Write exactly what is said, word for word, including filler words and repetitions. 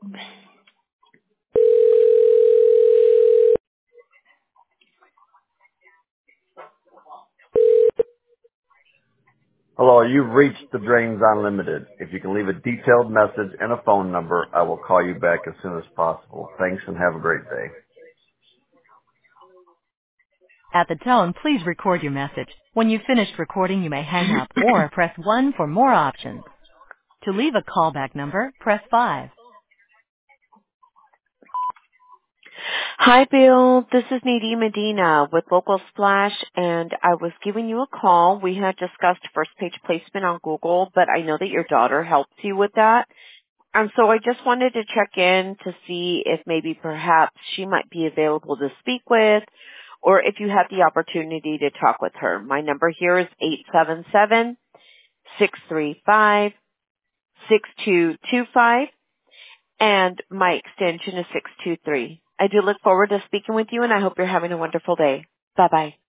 Hello, you've reached the Drains Unlimited. If you can leave a detailed message and a phone number, I will call you back as soon as possible. Thanks and have a great day. At the tone, please record your message. When you've finished recording, you may hang up or press one for more options. To leave a callback number, press five. Hi, Bill. This is Nadine Medina with Local Splash, and I was giving you a call. We had discussed first page placement on Google, but I know that your daughter helped you with that. And so I just wanted to check in to see if maybe perhaps she might be available to speak with, or if you had the opportunity to talk with her. My number here is eight seven seven, six three five, six two two five, and my extension is six two three. I do look forward to speaking with you, and I hope you're having a wonderful day. Bye-bye.